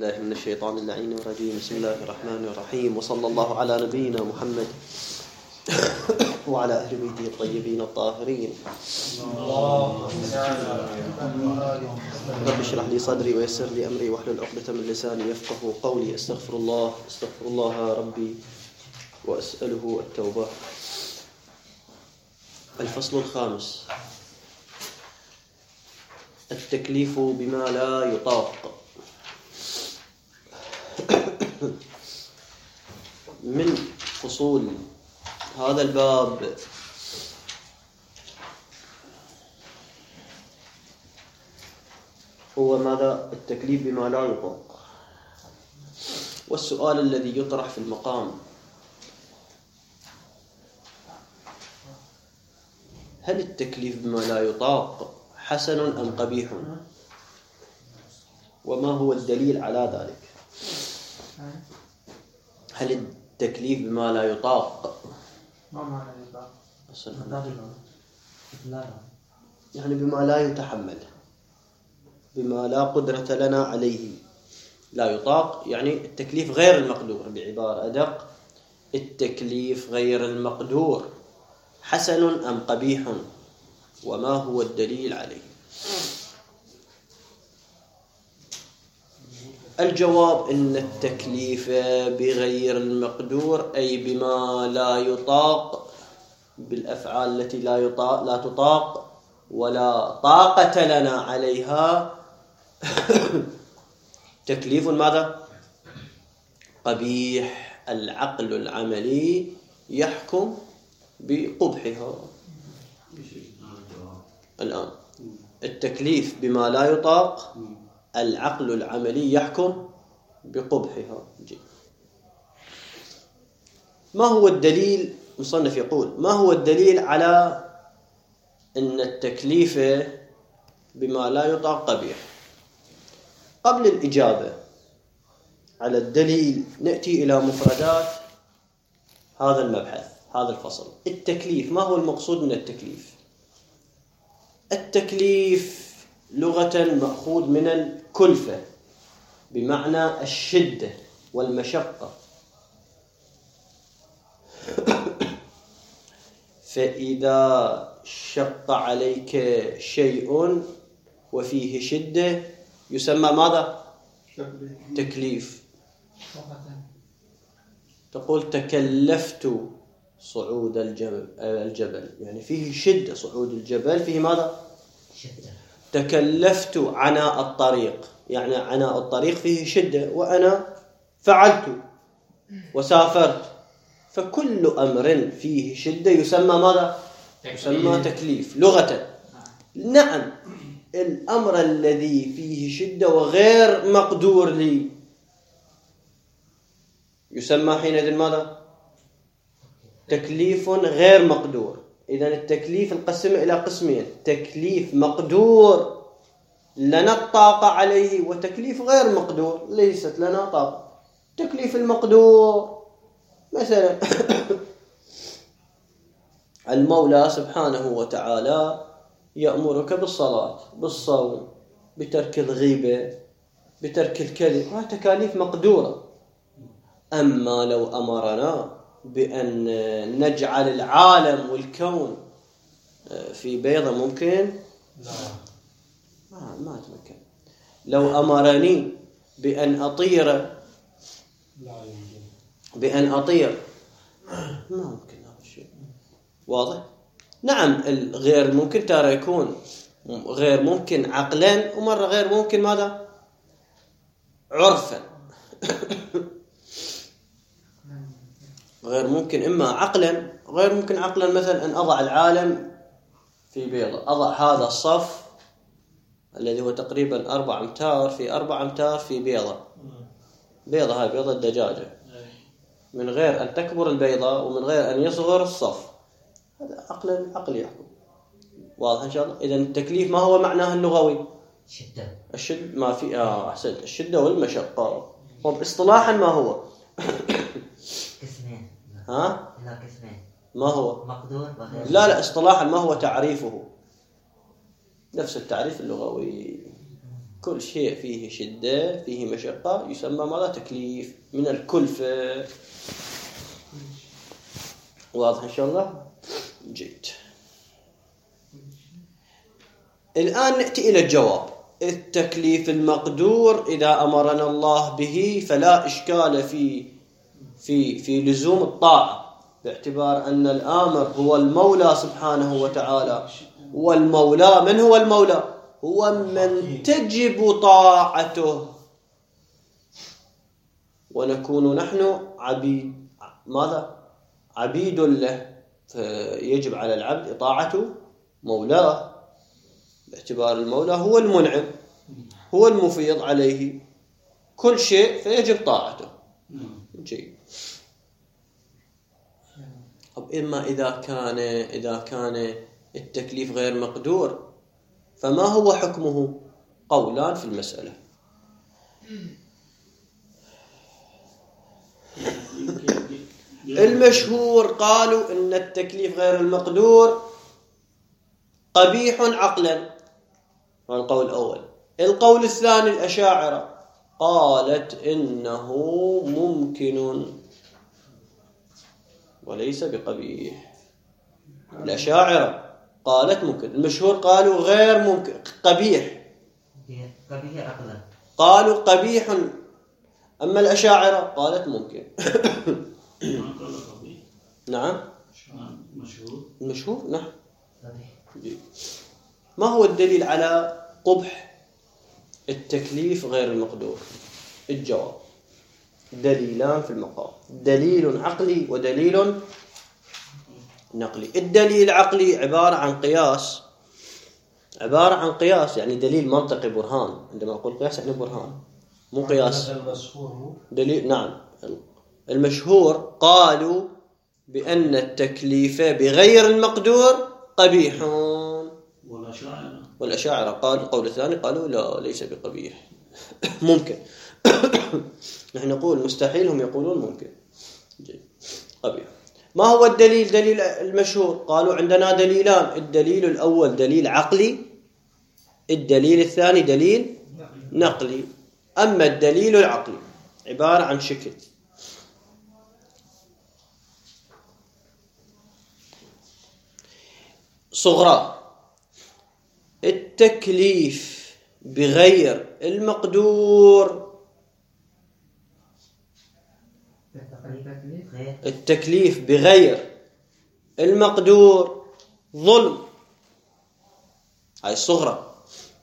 بالله من الشيطان اللعين الرجيم. بسم الله الرحمن الرحيم، وصلى الله على نبينا محمد وعلى أهل بيته الطيبين الطاهرين. رب اشرح لي صدري ويسر لي أمري واحلل عقدة من لساني يفقه قولي. استغفر الله ربي وأسأله التوبة. الفصل الخامس: التكليف بما لا يطاق. من فصول هذا الباب هو ماذا؟ التكليف بما لا يطاق. والسؤال الذي يطرح في المقام: هل التكليف بما لا يطاق حسن أم قبيح؟ وما هو الدليل على ذلك؟ هل التكليف بما لا يطاق ما معنى يطاق؟ يعني بما لا يتحمل، بما لا قدرة لنا عليه. لا يطاق يعني التكليف غير المقدور. بعبارة أدق: التكليف غير المقدور حسن أم قبيح؟ وما هو الدليل عليه؟ الجواب إن التكليف بغير المقدور أي بما لا يطاق، بالأفعال التي لا تطاق ولا طاقة لنا عليها، تكليف ماذا؟ قبيح. العقل العملي يحكم بقبحها. الآن التكليف بما لا يطاق، العقل العملي يحكم بقبحها. ما هو الدليل؟ مصنف يقول: ما هو الدليل على أن التكليف بما لا يطاق قبيح؟ قبل الإجابة على الدليل نأتي إلى مفردات هذا المبحث، هذا الفصل. التكليف، ما هو المقصود من التكليف؟ التكليف لغة مأخوذ من الكلفة بمعنى الشدة والمشقة. فإذا شق عليك شيء وفيه شدة يسمى ماذا؟ تكليف. تقول تكلفت صعود الجبل، يعني فيه شدة. صعود الجبل فيه ماذا؟ شدة. تكلفت عناء الطريق، يعني عناء الطريق فيه شدة، وأنا فعلت وسافرت. فكل أمر فيه شدة يسمى ماذا؟ يسمى تكليف لغة. نعم، الأمر الذي فيه شدة وغير مقدور لي يسمى حينئذ ماذا؟ تكليف غير مقدور. إذن التكليف نقسم إلى قسمين: تكليف مقدور لنا الطاقة عليه، وتكليف غير مقدور ليست لنا طاقة. تكليف المقدور مثلا المولى سبحانه وتعالى يأمرك بالصلاة، بالصوم، بترك الغيبة، بترك الكذب. هذه تكاليف مقدورة. أما لو أمرنا بأن نجعل العالم والكون في بيضة، ممكن؟ لا، ما أتمكن. لو أمرني بأن أطير، ما ممكن هذا الشيء. واضح؟ نعم، الغير ممكن ترى يكون غير ممكن عقلا، ومرة غير ممكن ماذا؟ عرفا. غير ممكن إما عقلا، غير ممكن عقلا مثلا أن أضع العالم في بيضة. أضع هذا الصف الذي هو تقريبا 4 أمتار في 4 أمتار في بيضة. هاي بيضة الدجاجة، من غير أن تكبر البيضة ومن غير أن يصغر الصف. هذا عقل يحكم. واضح إن شاء الله؟ إذن التكليف ما هو معناه اللغوي؟ الشدة ما في أحسنت، الشدة والمشقة. وباصطلاحا ما هو؟ قسمين. قسمين. ما هو؟ مقدور وغير. لا، اصطلاحا ما هو تعريفه؟ نفس التعريف اللغوي. كل شيء فيه شدة فيه مشقة يسمى ماذا؟ تكليف من الكلفة. واضح إن شاء الله؟ جيد. الآن نأتي إلى الجواب. التكليف المقدور إذا أمرنا الله به فلا إشكال في لزوم الطاعة، باعتبار أن الآمر هو المولى سبحانه وتعالى. والمولى من هو المولى؟ هو من تجب طاعته، ونكون نحن عبيد. ماذا؟ عبيد له، فيجب على العبد طاعة مولاه، باعتبار المولى هو المنعم، هو المفيض عليه كل شيء، فيجب طاعته. جيد. إما إذا كان التكليف غير مقدور فما هو حكمه؟ قولان في المسألة. المشهور قالوا إن التكليف غير المقدور قبيح عقلا، هذا القول الأول. القول الثاني الأشاعرة قالت إنه ممكن وليس بقبيح. الأشاعرة قالت ممكن، المشهور قالوا غير ممكن، قبيح. قبيح عقلا. قالوا قبيح، أما الأشاعرة قالت ممكن. نعم. المشهور نعم. ما هو الدليل على قبح التكليف غير المقدور؟ الجواب دليلان في المقام، دليل عقلي ودليل نقلي. الدليل العقلي عبارة عن قياس، يعني دليل منطقي برهان. عندما أقول قياس يعني برهان، مو قياس. دليل نعم. المشهور قالوا بأن التكليف بغير المقدور قبيح، والأشاعرة قالوا القول الثاني، قالوا لا ليس بقبيح، ممكن. نحن نقول مستحيل، هم يقولون ممكن. قبيح. ما هو الدليل؟ دليل المشهور قالوا عندنا دليلان، الدليل الأول دليل عقلي، الدليل الثاني دليل نقلي. أما الدليل العقلي عبارة عن شكل: صغرى التكليف بغير المقدور، التكليف بغير المقدور ظلم. هاي الصغرى،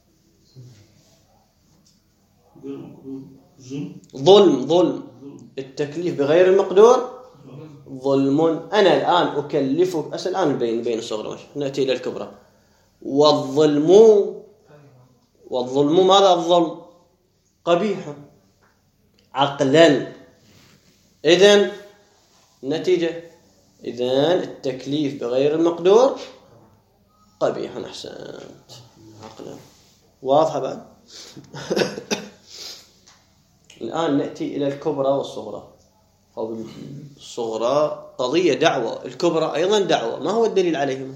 ظلم. التكليف بغير المقدور ظلم. أنا الآن أكلفك، الآن بين الصغرى، نأتي إلى الكبرى. والظلم ماذا؟ الظلم قبيح عقلا. إذن النتيجة، إذن التكليف بغير المقدور قبيح. أحسنت، عقلا. واضحة بعد؟ الآن نأتي إلى الكبرى والصغرى. الصغرى قضية دعوة، الكبرى أيضا دعوة. ما هو الدليل عليهما؟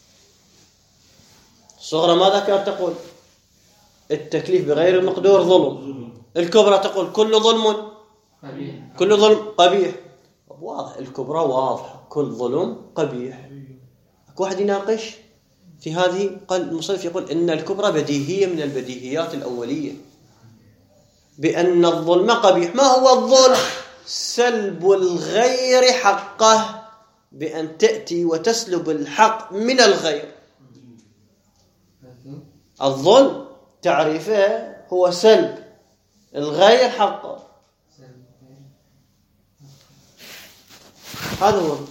الصغرى ماذا كانت تقول؟ التكليف بغير المقدور ظلم. الكبرى تقول كل ظلم قبيح. واضح، الكبرى واضحة، كل ظلم قبيح. أكو واحد يناقش في هذه؟ قال المصنف يقول إن الكبرى بديهية من البديهيات الأولية، بأن الظلم قبيح. ما هو الظلم؟ سلب الغير حقه، بأن تأتي وتسلب الحق من الغير. الظلم تعريفه هو سلب الغير حقه، هذا هو.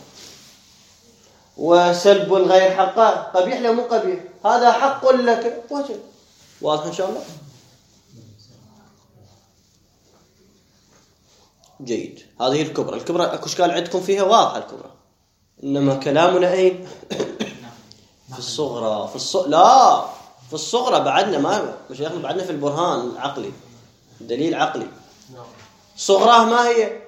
وسلب الغير حقه قبيح لا مو قبيح؟ هذا حق لك. واضح إن شاء الله؟ جيد. هذه الكبرى اكو اشكال عندكم فيها؟ واضحه الكبرى. انما كلامنا اين؟ في الصغرى. لا، في الصغرى بعدنا، ما مشايخنا بعدنا في البرهان العقلي، دليل عقلي. صغراه ما هي؟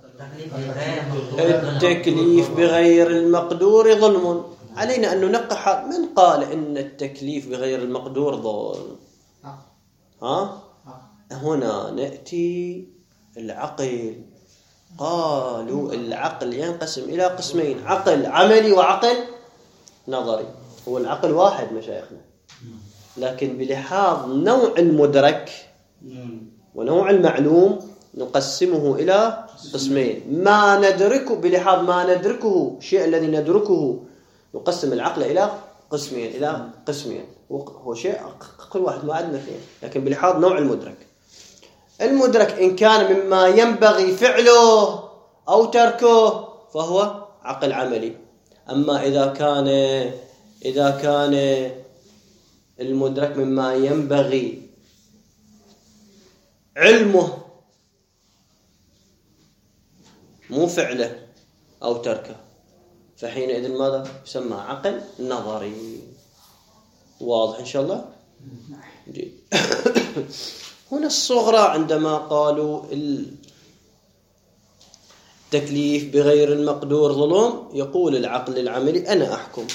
التكليف بغير المقدور ظلم. علينا أن ننقح من قال إن التكليف بغير المقدور ظلم. هنا نأتي العقل. قالوا العقل ينقسم إلى قسمين: عقل عملي وعقل نظري. هو العقل واحد مشايخنا، لكن بلحاظ نوع المدرك ونوع المعلوم نقسمه إلى قسمين. ما ندركه بلحاظ ما ندركه، الشيء الذي ندركه نقسم العقل إلى قسمين. هو شيء كل واحد ما عندنا فيه، لكن بلحاظ نوع المدرك إن كان مما ينبغي فعله أو تركه فهو عقل عملي. أما إذا كان المدرك مما ينبغي علمه مو فعله أو تركه، فحينئذ ماذا يسمى؟ عقل نظري. واضح إن شاء الله؟ جيد. هنا الصغرى عندما قالوا التكليف بغير المقدور ظلم، يقول العقل العملي أنا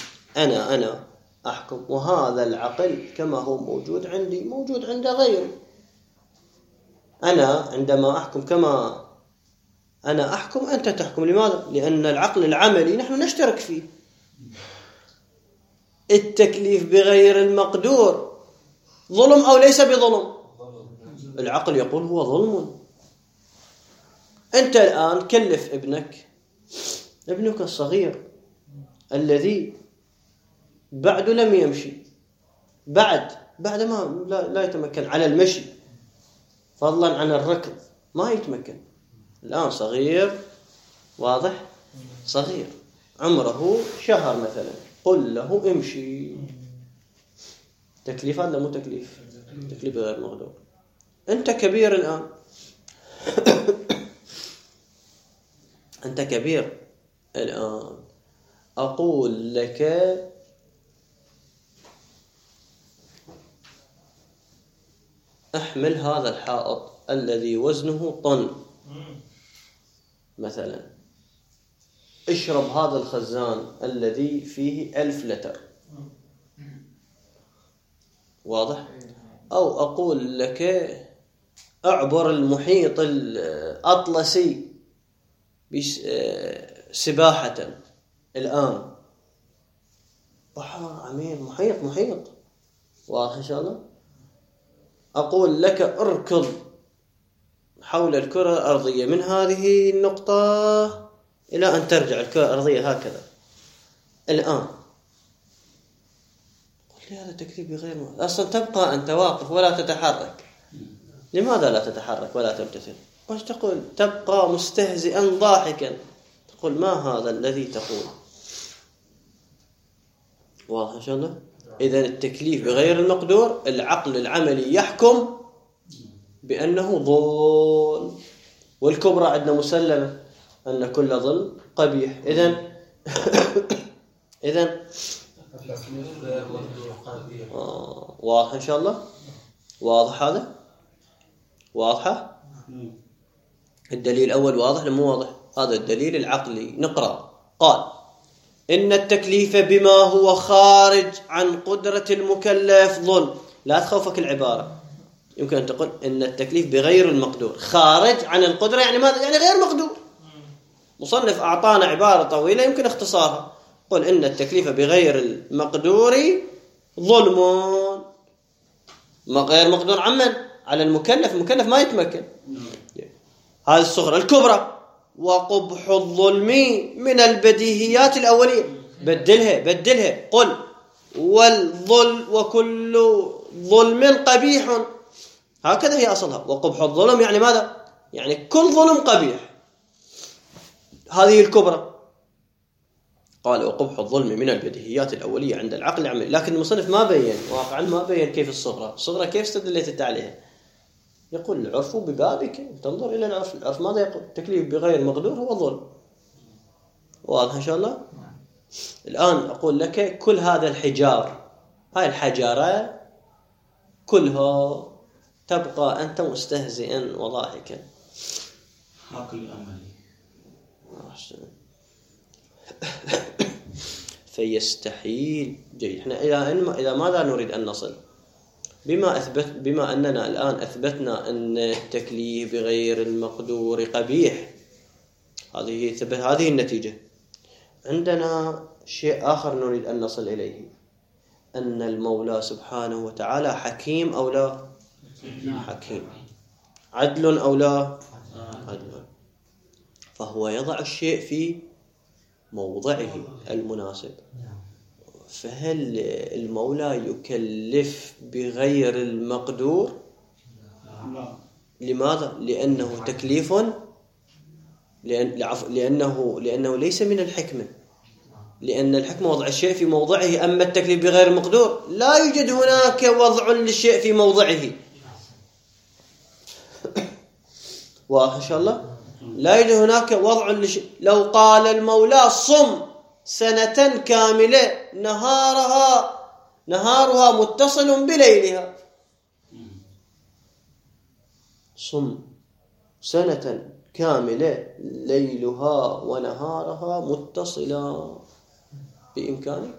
أحكم، وهذا العقل كما هو موجود عندي موجود عند غيري. أنا عندما أحكم كما أنا أحكم أنت تحكم. لماذا؟ لأن العقل العملي نحن نشترك فيه. التكليف بغير المقدور ظلم أو ليس بظلم؟ العقل يقول هو ظلم. أنت الآن كلف ابنك الصغير الذي بعد لم يمشي، بعد ما لا يتمكن على المشي، فضلا عن الركض ما يتمكن. الآن صغير، واضح؟ صغير عمره شهر مثلا، قل له امشي. تكليف هذا مو تكليف غير مقدور. أنت كبير الآن أنت كبير الآن، أقول لك احمل هذا الحائط الذي وزنه طن مثلا، اشرب هذا الخزان الذي فيه 1000 لتر. واضح؟ أو أقول لك اعبر المحيط الأطلسي سباحة الآن. بحر عميق، محيط. واضح إن شاء الله؟ أقول لك اركض حول الكرة الأرضية من هذه النقطة إلى أن ترجع الكرة الأرضية هكذا الآن. قل لي هذا تكليف بغير مؤثر. أصلا تبقى أنت واقف ولا تتحرك. لماذا لا تتحرك ولا تمتثل؟ وش تقول؟ تبقى مستهزئا ضاحكا، تقول ما هذا الذي تقول. واضح إن شاء الله؟ إذن التكليف بغير المقدور العقل العملي يحكم بأنه ظلم، والكبرى عندنا مسلمة أن كل ظلم قبيح. إذن واضح إن شاء الله؟ واضح هذا؟ واضحة؟ الدليل الأول واضح ولا مو واضح؟ هذا الدليل العقلي. نقرأ. قال إن التكليف بما هو خارج عن قدرة المكلف ظلم. لا تخوفك العبارة، يمكن أن تقول إن التكليف بغير المقدور خارج عن القدرة، يعني ماذا؟ يعني غير مقدور. مصنف أعطانا عبارة طويلة يمكن اختصارها. قل إن التكليف بغير المقدور ظلم. ما غير مقدور عمن؟ على المكلف ما يتمكن. هذه الصغرى. الكبرى وقبح الظلم من البديهيات الأولية. بدلها قل وكل ظلم قبيح. هكذا هي أصلها. وقبح الظلم يعني ماذا؟ يعني كل ظلم قبيح. هذه الكبرى. قال وقبح الظلم من البديهيات الأولية عند العقل العملي. لكن المصنف ما بين، واقعا ما بين كيف الصغرى كيف استدلت عليها. يقول العرف ببابك، تنظر إلى العرف ماذا يقول. التكليف بغير مقدور هو ظلم. واضح إن شاء الله؟ الآن أقول لك كل هذا الحجار، هاي الحجارة كلها تبقى أنت مستهزئا وضاحكا. عقل عملي. فيستحيل. جيد. احنا إذا ماذا نريد أن نصل؟ بما أننا الآن أثبتنا أن التكليف بغير المقدور قبيح، هذه النتيجة. عندنا شيء آخر نريد أن نصل إليه، أن المولى سبحانه وتعالى حكيم أو لا؟ حكيم. عدل أو لا؟ عدل. فهو يضع الشيء في موضعه المناسب. فهل المولى يكلف بغير المقدور؟ لماذا؟ لأنه تكليف، لأنه ليس من الحكمة، لأن الحكمة وضع الشيء في موضعه. أما التكليف بغير المقدور لا يوجد هناك وضع للشيء في موضعه. واضح إن شاء الله؟ لا يوجد هناك وضع للشيء. لو قال المولى صم سنة كاملة نهارها متصل بليلها، صم سنة كاملة ليلها ونهارها متصلا، بإمكانك؟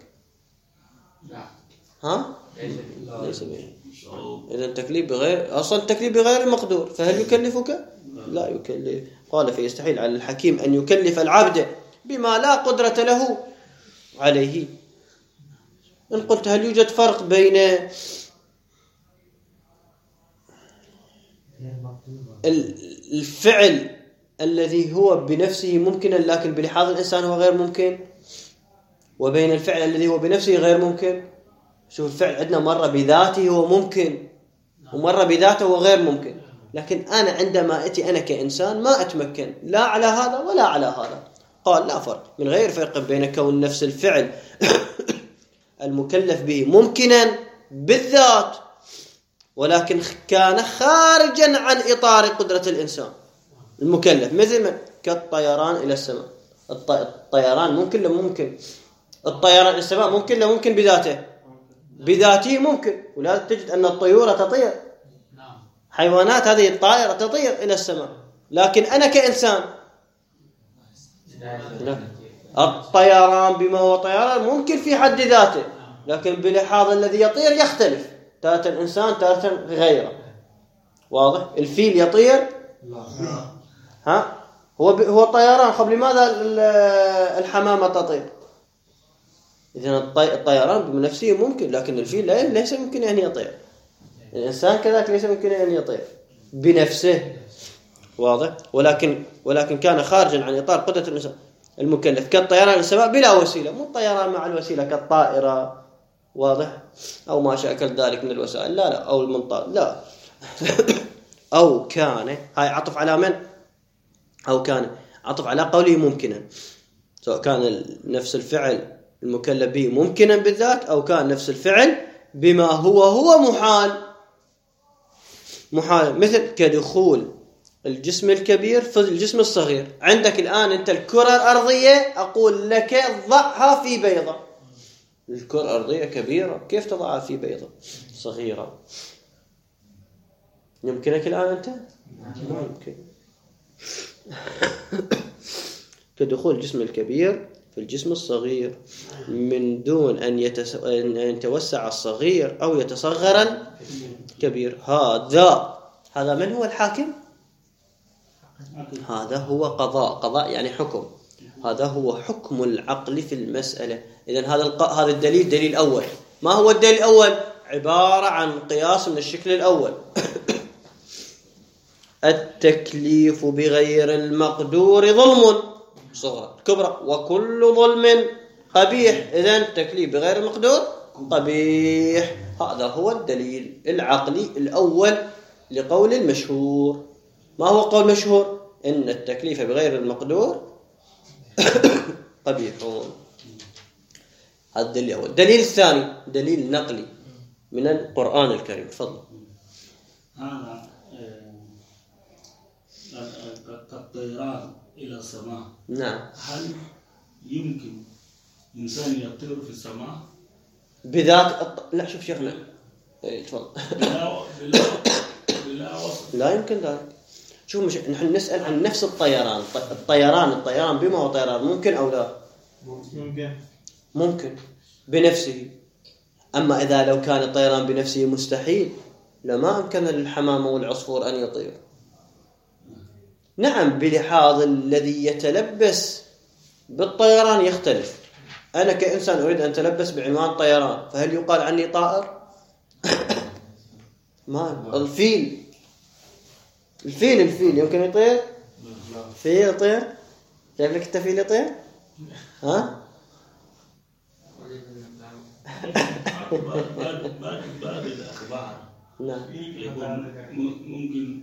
ها؟ ليس بإمكانك. إذا التكليف أصلا التكليف بغير المقدور، فهل يكلفك؟ لا يكلف. قال فيستحيل على الحكيم أن يكلف العبد بما لا قدرة له عليه. إن قلت هل يوجد فرق بين الفعل الذي هو بنفسه ممكنا لكن بلحاظ الإنسان هو غير ممكن، وبين الفعل الذي هو بنفسه غير ممكن؟ شوف، الفعل عندنا مرة بذاته هو ممكن ومرة بذاته هو غير ممكن، لكن أنا عندما أتي أنا كإنسان ما أتمكن لا على هذا ولا على هذا. قال لا فرق، من غير فرق بين كون نفس الفعل المكلف به ممكنا بالذات ولكن كان خارجا عن إطار قدرة الإنسان المكلف، مثل من كالطيران إلى السماء. الطيران ممكن لم ممكن؟ الطيران إلى السماء ممكن لم ممكن بذاته ممكن، ولا تجد أن الطيور تطير، حيوانات هذه الطائرة تطير إلى السماء، لكن أنا كإنسان الطيران بما هو طيران ممكن في حد ذاته، لكن بلحاظ الذي يطير يختلف، تارة الإنسان تارة غيره. واضح؟ الفيل يطير؟ ها؟ هو طيران. خب لماذا الحمامة تطير؟ إذن الطيران بنفسه ممكن، لكن الفيل ليس ممكن أن يطير. الإنسان كذلك ليس ممكن أن يطير بنفسه. واضح؟ ولكن كان خارجا عن إطار قدرة الإنسان المكلف، كالطيران السماء بلا وسيلة، مو الطيران مع الوسيلة كالطائرة. واضح؟ أو ما شاكل ذلك من الوسائل، لا أو المنطاد، لا. أو كان، هاي عطف على من؟ أو كان عطف على قوله ممكنا، سواء كان نفس الفعل المكلف به ممكنا بالذات أو كان نفس الفعل بما هو محال، مثل كدخول الجسم الكبير في الجسم الصغير. عندك الآن أنت الكرة الأرضية، أقول لك ضعها في بيضة. الكرة الأرضية كبيرة، كيف تضعها في بيضة صغيرة؟ يمكنك الآن أنت؟ ما يمكن. كدخول الجسم الكبير في الجسم الصغير من دون أن يتوسع الصغير أو يتصغر الكبير. هذا من هو الحاكم؟ هذا هو قضاء يعني حكم. هذا هو حكم العقل في المسألة. إذن هذا الدليل دليل أول. ما هو الدليل الأول؟ عبارة عن قياس من الشكل الأول. التكليف بغير المقدور ظلم صغرى كبرى، وكل ظلم قبيح. إذن التكليف بغير المقدور قبيح. هذا هو الدليل العقلي الأول لقول المشهور. ما هو قول مشهور؟ إن التكليف بغير المقدور قبيح. هذا الدليل الأول. الدليل الثاني دليل نقلي من القرآن الكريم. تفضل. هذا الطيران إلى السماء. نعم. هل يمكن إنسان يطير في السماء بذات لا، شوف شيخنا، تفضل. لا يمكن ذلك. شوف، نحن نسأل عن نفس الطيران. الطيران بما هو طيران ممكن أو لا؟ ممكن بنفسه. أما إذا لو كان الطيران بنفسه مستحيل لما أمكن للحمامة والعصفور أن يطير. نعم بلحاظ الذي يتلبس بالطيران يختلف. أنا كإنسان أريد أن أتلبس بعنوان طيران، فهل يقال عني طائر؟ ما الفيل يمكن يطير؟ فيل يطير؟ شايف لك أنت فيل يطير؟ ها؟ بعد الأخبار نعم يكون ممكن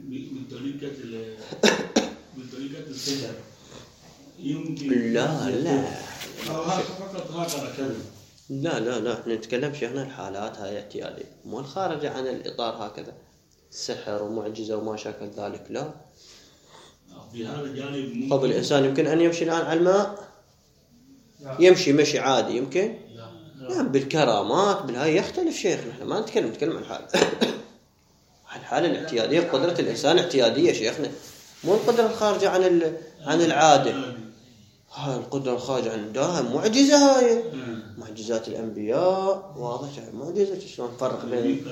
بطريقة السحر يمكن لا فقط هكذا كذا. لا احنا نتكلم شيخنا الحالات هاي اعتيادية، مو الخارجة عن الإطار هكذا سحر ومعجزة وما شاكل ذلك. لا بهذا الجانب طب الإنسان يمكن أن يمشي الآن على الماء، يمشي مشي عادي يمكن. نعم بالكرامات بالهاي يختلف شيخنا، احنا ما نتكلم عن الحالة الحالة الاعتيادية. قدرة الإنسان اعتيادية شيخنا، مو القدرة الخارجة عن العادة. هاي القدرة الخارجة عن دائم معجزة، هاي معجزات الأنبياء واضح معجزة. شلون نفرق بين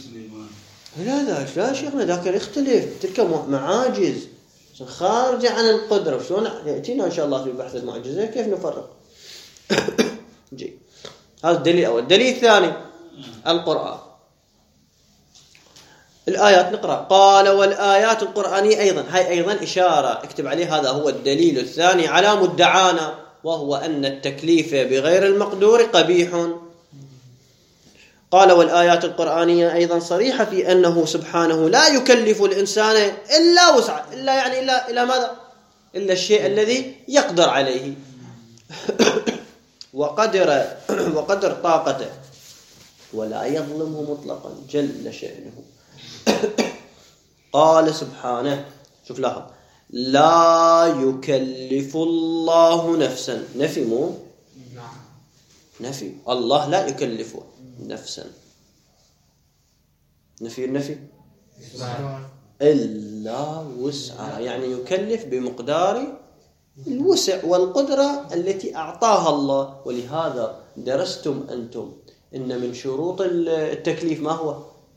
لا شيخنا ذاك يختلف، تلك معاجز خارجة عن القدرة. شلون يأتينا إن شاء الله في بحث المعجزة كيف نفرق. جي هذا الدليل الأول. الدليل الثاني القرآن، الآيات نقرأ. قال والآيات القرآنية أيضا، هاي أيضا إشارة اكتب عليه، هذا هو الدليل الثاني على مدعانا، وهو أن التكليف بغير المقدور قبيح. قال والآيات القرآنية أيضا صريحة في أنه سبحانه لا يكلف الإنسان إلا وسعه، إلا ماذا؟ إلا الشيء الذي يقدر عليه وقدر طاقته، ولا يظلمه مطلقا جل شأنه. قال سبحانه، شوف لاحظ، لا يكلف الله نفسا، نفي مو نفي، الله لا يكلف نفسا، نفي إلا وسعها، يعني يكلف بمقدار الوسع والقدرة التي أعطاها الله. ولهذا درستم أنتم إن من شروط التكليف ما هو؟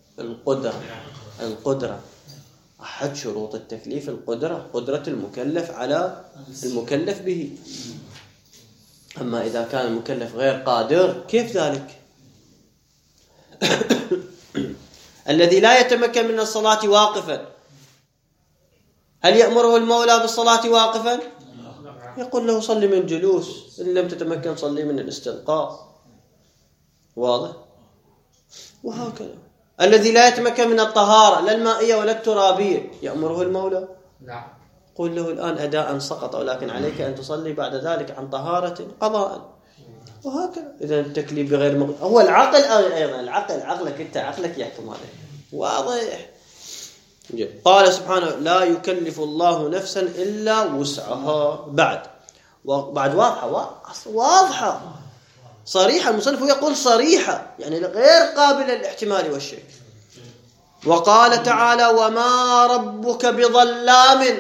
القدرة. أحد شروط التكليف القدرة، قدرة المكلف على المكلف به. أما إذا كان المكلف غير قادر كيف ذلك؟ الذي لا يتمكن من الصلاة واقفا، هل يأمره المولى بالصلاة واقفا؟ يقول له صلي من جلوس، إن لم تتمكن صلي من الاستلقاء. واضح؟ وهكذا الذي لا يتمكن من الطهارة لا المائية ولا الترابية، يأمره المولى؟ نعم. قل له الآن أداء سقط، ولكن عليك أن تصلي بعد ذلك عن طهارة قضاء. وهكذا. إذا التكليف بغير مقدور هو العقل أيضا، عقلك يحكم هذا. واضح. قال سبحانه لا يكلف الله نفسا إلا وسعها. بعد واضحة صريحة. المصنف يقول صريحة يعني غير قابلة للاحتمال والشك. وقال تعالى وما ربك بظلام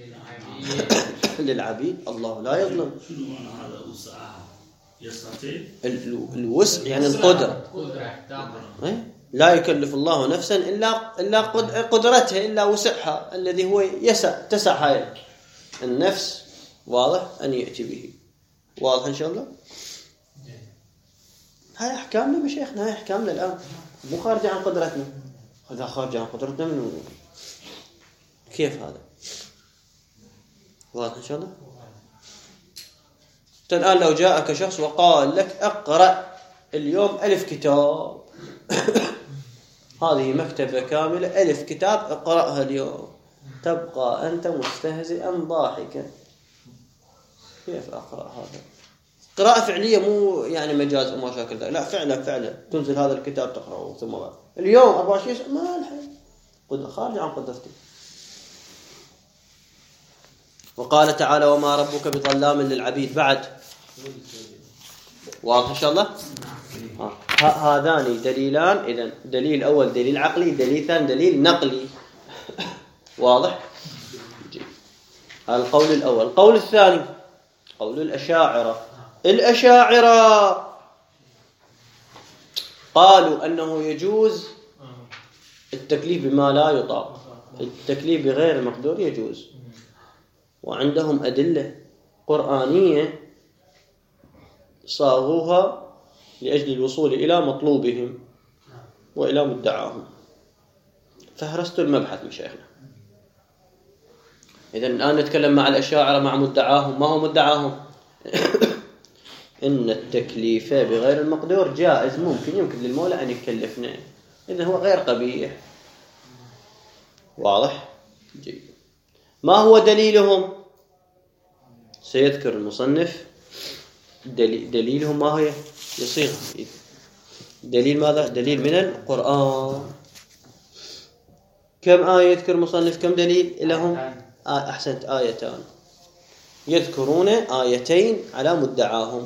للعبيد، الله لا يظلم. شنو معنى هذا وسعها؟ يستطيع الوسع يعني القدرة. لا يكلف الله نفسا إلا قدرتها، إلا وسعها الذي هو تسع هاي النفس. واضح أن يأتي به. واضح إن شاء الله. هاي أحكامنا بشيخنا، هاي أحكامنا الآن مو خارجة عن قدرتنا. هذا خارج عن قدرتنا من كيف هذا؟ واضح إن شاء الله. الآن لو جاءك شخص وقال لك اقرأ اليوم 1000 كتاب هذه مكتبة كاملة 1000 كتاب اقرأها اليوم، تبقى أنت مستهزئا ضاحكا. كيف أقرأ هذا؟ قراءة فعلية مو يعني مجاز وما شاكل ذلك، لا فعلا تنزل هذا الكتاب تقرأه ثم بعد اليوم 24 ساعة ما الحين خارج عن قدرتك. وقال تعالى وما ربك بظلام للعبيد. بعد واضح إن شاء الله. هذان دليلان. إذن دليل أول دليل عقلي، دليل ثاني دليل نقلي. واضح. القول الأول. القول الثاني قول الأشاعرة قالوا أنه يجوز التكليف بما لا يطاق، التكليف بغير المقدور يجوز، وعندهم أدلة قرآنية صاغوها لأجل الوصول إلى مطلوبهم وإلى مدعاهم. فهرست المبحث مشايخنا. إذن الآن نتكلم مع الأشاعرة مع مدعاهم. ما هو مدعاهم؟ إن التكليف بغير المقدور جائز، يمكن للمولى أن يكلفنا، إذن هو غير قبيح. واضح؟ جيد. ما هو دليلهم؟ سيذكر المصنف دليلهم ما هي يصيغ دليل ماذا؟ دليل من القرآن. كم آية يذكر المصنف؟ كم دليل لهم؟ أحسنت، آيتان. يذكرون آيتين على مدعاهم،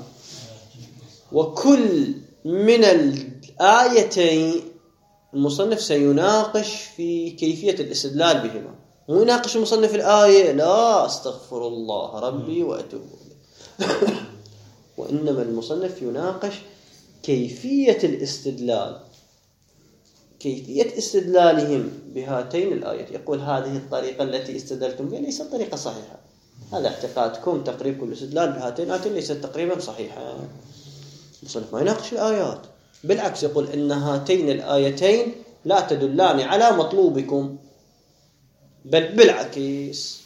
وكل من الآيتين المصنف سيناقش في كيفية الاستدلال بهما. مو يناقش المصنف الآية، لا، استغفر الله ربي وأتوب إليه. وإنما المصنف يناقش كيفية الاستدلال، كيفية استدلالهم بهاتين الآيات. يقول هذه الطريقة التي استدلتم بها ليست طريقة صحيحة، هذا اعتقادكم، تقريب كل استدلال بهاتين الآيات ليست تقريبا صحيحة. المصنف ما يناقش الآيات، بالعكس يقول إن هاتين الآيتين لا تدلان على مطلوبكم، بل بالعكس.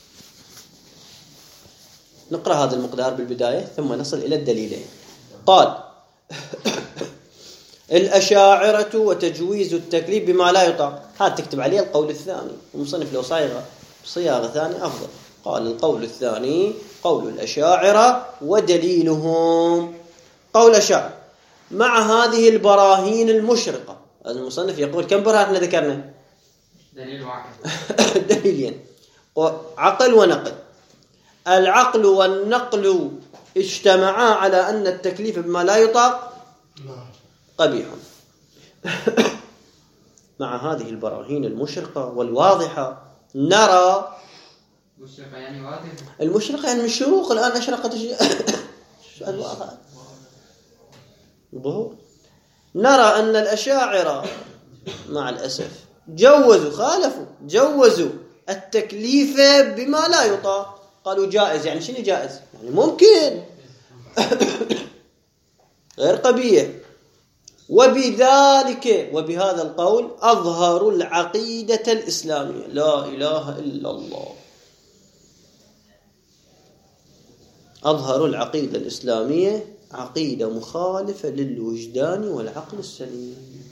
نقرأ هذا المقدار بالبداية ثم نصل إلى الدليلين. قال: الأشاعرة وتجويز التكليف بما لا يطاق. هذا تكتب عليه القول الثاني، المصنف لو صياغة ثانية أفضل. قال: القول الثاني قول الأشاعرة ودليلهم. قول الأشاعرة مع هذه البراهين المشرقة. المصنف يقول كم برهان ذكرنا؟ دليل واحد. دليلين، عقل ونقل. العقل والنقل اجتمعا على أن التكليف بما لا يطاق قبيح. مع هذه البراهين المشرقة والواضحة نرى. مشرقة يعني واضح. المشرقة يعني من الشروق، الآن أشرقت الواضحة ظهور. نرى أن الأشاعرة مع الأسف جوزوا التكليف بما لا يطاق. قالوا جائز، يعني شنو جائز؟ يعني ممكن، غير قبيح. وبهذا القول أظهروا العقيدة الإسلامية، لا إله إلا الله. أظهروا العقيدة الإسلامية، عقيدة مخالفة للوجدان والعقل السليم.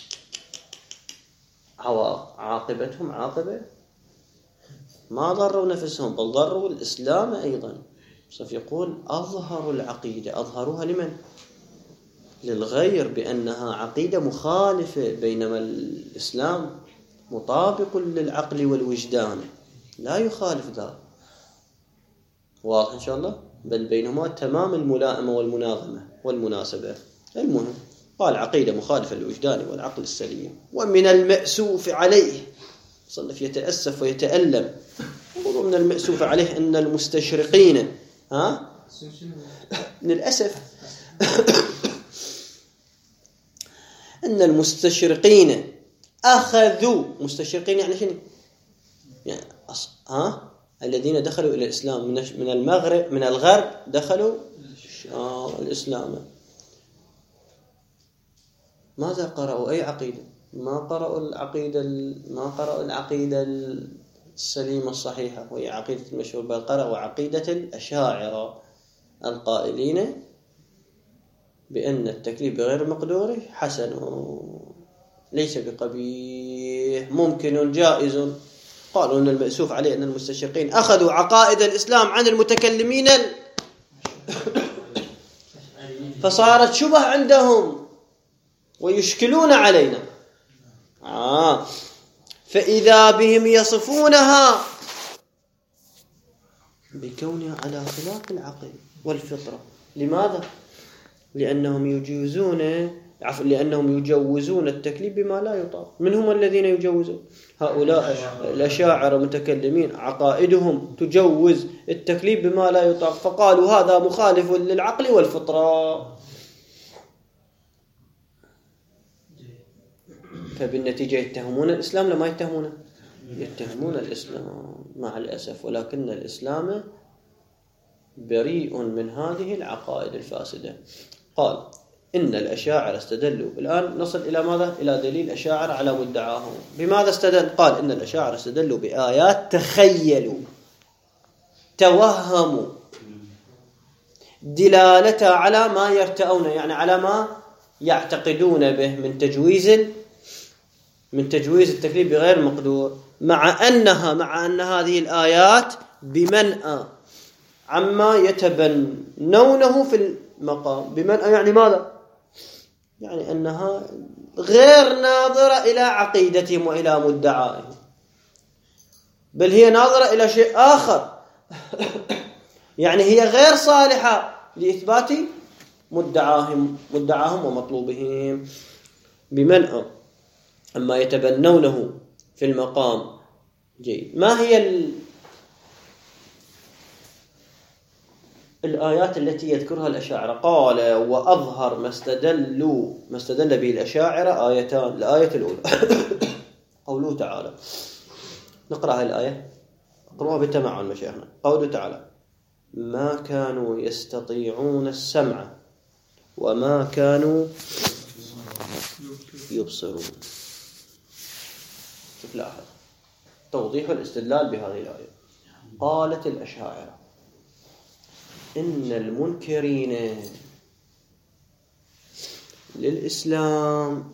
عاقبتهم عاقبة ما ضروا نفسهم بل ضروا الإسلام أيضا. سوف يقول أظهروا العقيدة، أظهروها لمن؟ للغير، بأنها عقيدة مخالفة، بينما الإسلام مطابق للعقل والوجدان، لا يخالف ذلك. واضح إن شاء الله؟ بل بينهما تمام الملائمة والمناغمة والمناسبة. المهم قال عقيدة مخالفة للوجدان والعقل السليم. ومن المأسوف عليه، صنف يتأسف ويتألم، ومن المأسوف عليه أن المستشرقين من الأسف أن المستشرقين أخذوا، مستشرقين يعني شنو؟ يعني الذين دخلوا إلى الإسلام من المغرب، من الغرب، دخلوا الإسلام. ماذا قرأوا؟ أي عقيدة؟ ما قرأوا العقيدة السليمة الصحيحة وهي عقيدة المشهور، بل قرأوا عقيدة الأشاعرة القائلين بأن التكليف بغير المقدور حسن، ليس بقبيح، ممكن جائز. قالوا أن المأسوف عليه أن المستشرقين أخذوا عقائد الإسلام عن المتكلمين فصارت شبه عندهم ويشكلون علينا. فإذا بهم يصفونها بكونها على خلاف العقل والفطرة. لماذا؟ لأنهم يجوزون التكليف بما لا يطاق. من هم الذين يجوزون؟ هؤلاء الأشاعرة متكلمين، عقائدهم تجوز التكليف بما لا يطاق، فقالوا هذا مخالف للعقل والفطرة. فبالنتيجة يتهمون الإسلام لما يتهمونه؟ يتهمون الإسلام مع الأسف، ولكن الإسلام بريء من هذه العقائد الفاسدة. قال إن الأشاعرة استدلوا. الآن نصل إلى ماذا؟ إلى دليل الأشاعرة على مدعاهم. بماذا استدل؟ قال إن الأشاعرة استدلوا بآيات تخيلوا توهموا دلالتها على ما يرتؤون، يعني على ما يعتقدون به من تجويز التكليف بغير مقدور، مع أن هذه الآيات بمنأى عما يتبنونه في المقام. بمنأى يعني ماذا؟ يعني أنها غير ناظرة إلى عقيدتهم وإلى مدعائهم، بل هي ناظرة إلى شيء آخر. يعني هي غير صالحة لإثبات مدعاهم ومطلوبهم. بمنأى أما يتبنونه في المقام. جيد. ما هي الآيات التي يذكرها الأشاعرة؟ قال وأظهر ما استدل به الأشاعرة آيتان. الآية الأولى قوله تعالى، نقرأ هذه الآية، اقرأوها بالتمعن مشايخنا. قوله تعالى ما كانوا يستطيعون السمع وما كانوا يبصرون. شوف لاحظ توضيح الاستدلال بهذه الآية. قالت الأشاعرة إن المنكرين للإسلام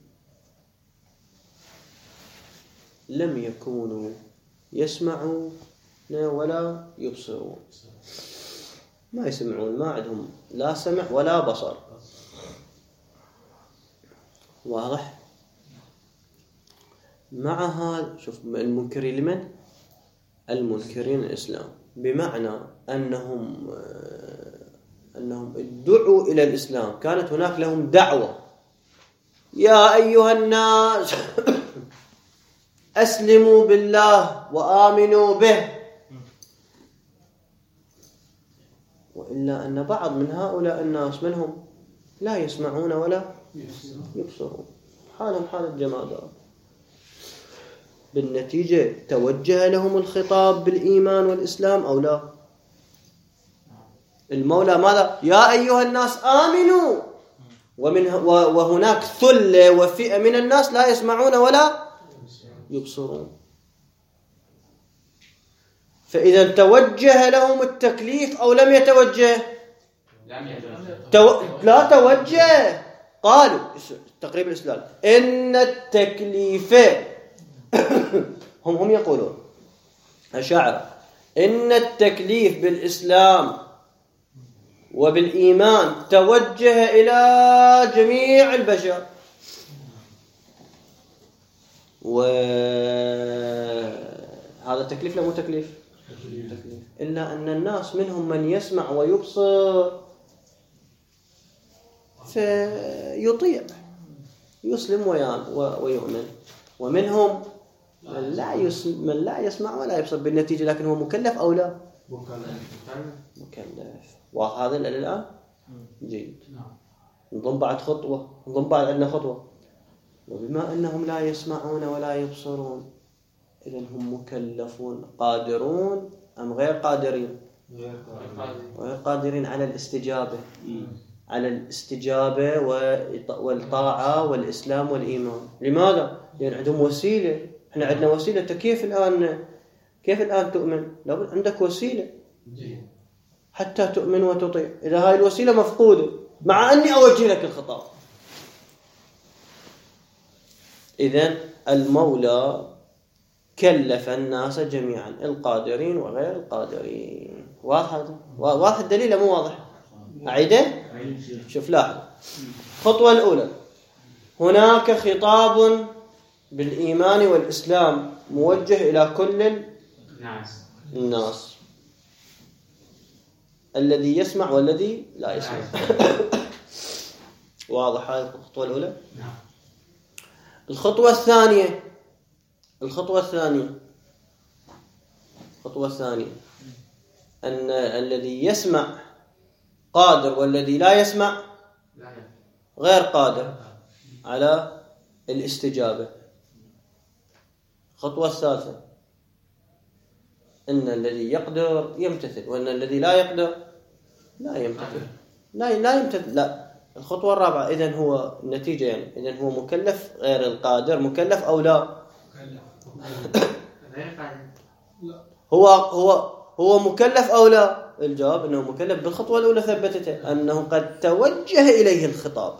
لم يكونوا يسمعون ولا يبصرون. ما يسمعون، ما عندهم لا سمع ولا بصر. واضح؟ مع هذا شوف المنكرين لمن؟ المنكرين الإسلام، بمعنى أنهم ادعوا إلى الإسلام. كانت هناك لهم دعوة يا أيها الناس أسلموا بالله وآمنوا به، وإلا أن بعض من هؤلاء الناس منهم لا يسمعون ولا يبصرون، حالهم حال الجمادات. بالنتيجة توجه لهم الخطاب بالإيمان والإسلام أو لا؟ المولى ماذا؟ يا أيها الناس آمنوا، وهناك ثلة وفئة من الناس لا يسمعون ولا يبصرون. فإذا توجه لهم التكليف أو لم يتوجه؟ لا توجه. قالوا تقريب الإسلام إن التكليف هم يقولون الأشاعرة إن التكليف بالإسلام وبالإيمان توجه إلى جميع البشر، وهذا تكليف لا مو تكليف؟ إلا أن الناس منهم من يسمع ويبصر فيطيع يسلم ويؤمن، ومنهم من لا يسمع ولا يبصر. بالنتيجة لكن هو مكلف أو لا؟ مكلف. وهذا الآن جيد. نضم بعد خطوة، نضم بعد عندنا خطوة. وبما أنهم لا يسمعون ولا يبصرون إذن هم مكلفون قادرون أم غير قادرين؟ غير قادرين على الاستجابة، على الاستجابة والطاعة والإسلام والإيمان. لماذا؟ لأن عندهم وسيلة. احنا عندنا وسيلة. كيف الآن تؤمن؟ لابد عندك وسيلة حتى تؤمن وتطيع. إذا هاي الوسيلة مفقودة مع أني أوجه لك الخطاب، إذن المولى كلف الناس جميعا، القادرين وغير القادرين. واضح الدليل مو واضح؟ أعيده؟ شوف لاحظ. الخطوة الأولى هناك خطاب بالإيمان والإسلام موجه إلى كل الناس، الذي يسمع والذي لا يسمع. واضح هذه الخطوة الأولى؟ الخطوة الثانية أن الذي يسمع قادر والذي لا يسمع غير قادر على الاستجابة. الخطوة الثالثة أن الذي يقدر يمتثل، وأن الذي لا يقدر لا يمتثل. لا يمتثل. لا. الخطوة الرابعة إذن هو النتيجة يعني إذن هو مكلف غير القادر مكلف أو لا؟ غير قادر. هو مكلف أو لا؟ الجواب أنه مكلف. بالخطوة الأولى ثبتته أنه قد توجه إليه الخطاب.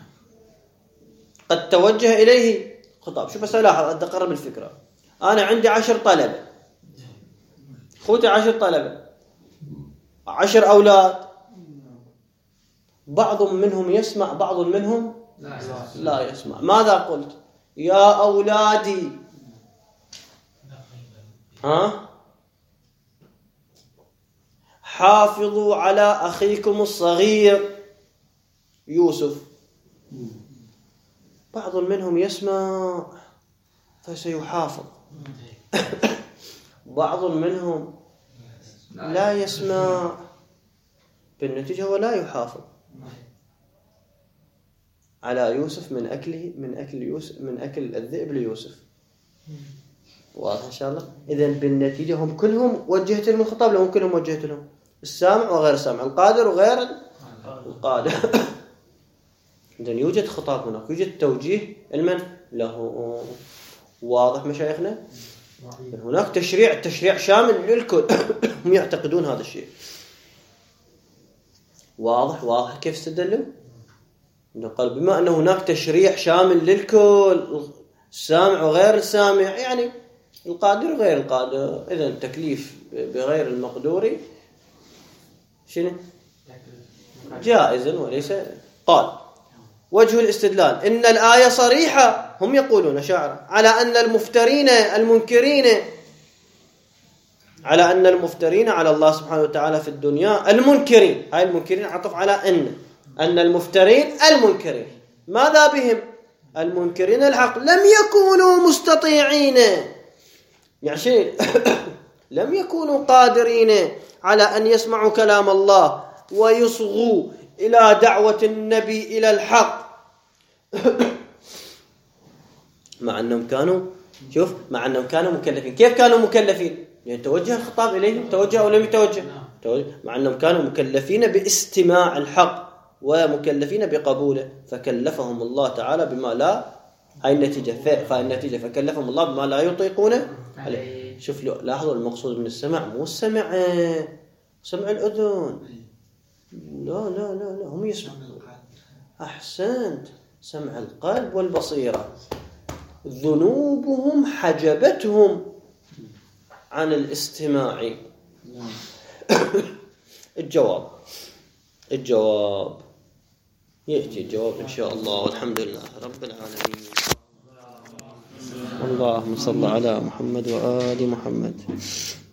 قد توجه إليه خطاب. شوف بس لاحظ أقرب الفكرة. أنا عندي 10 طلبة، خوتي 10 طلبة، 10 أولاد، بعض منهم يسمع بعض منهم لا يسمع. ماذا قلت؟ يا أولادي حافظوا على أخيكم الصغير يوسف. بعض منهم يسمع فسيحافظ، بعض منهم لا يسمع، بالنتيجة هو لا يحافظ على يوسف من أكل الذئب ليوسف. واضح إن شاء الله؟ إذن بالنتيجة هم كلهم وجهت لهم الخطاب، لهم كلهم وجهت لهم، السامع وغير السامع، القادر وغير القادر. إذن يوجد خطاب هناك، يوجد توجيه المن له. واضح مشايخنا؟ هناك تشريع شامل للكل. هم يعتقدون هذا الشيء. واضح كيف استدلوا؟ إنه قال بما أنه هناك تشريع شامل للكل، السامع وغير السامع، يعني القادر وغير القادر، إذن التكليف بغير المقدور شنو؟ جائز وليس. قال وجه الاستدلال إن الآية صريحة، هم يقولون شاعر، على أن المفترين على الله سبحانه وتعالى في الدنيا المنكرين، هاي المنكرين عطف على أن المفترين المنكرين، ماذا بهم؟ المنكرين الحق لم يكونوا مستطيعين، يعني لم يكونوا قادرين على أن يسمعوا كلام الله ويصغوا إلى دعوة النبي إلى الحق. مع أنهم كانوا مكلفين. كيف كانوا مكلفين؟ يعني توجه الخطاب إليهم، توجه أو لم يتوجه؟ مع أنهم كانوا مكلفين باستماع الحق ومكلفين بقبوله، فكلفهم الله تعالى بما لا، هاي النتيجة فكلفهم الله بما لا يطيقونه. شوف لاحظوا المقصود من السمع مو السمع سمع الأذن، لا هم يسمعون. أحسنت، سمع القلب والبصيرة. ذنوبهم حجبتهم عن الاستماع. الجواب يأتي الجواب إن شاء الله، والحمد لله رب العالمين. اللهم صل على محمد وآل محمد.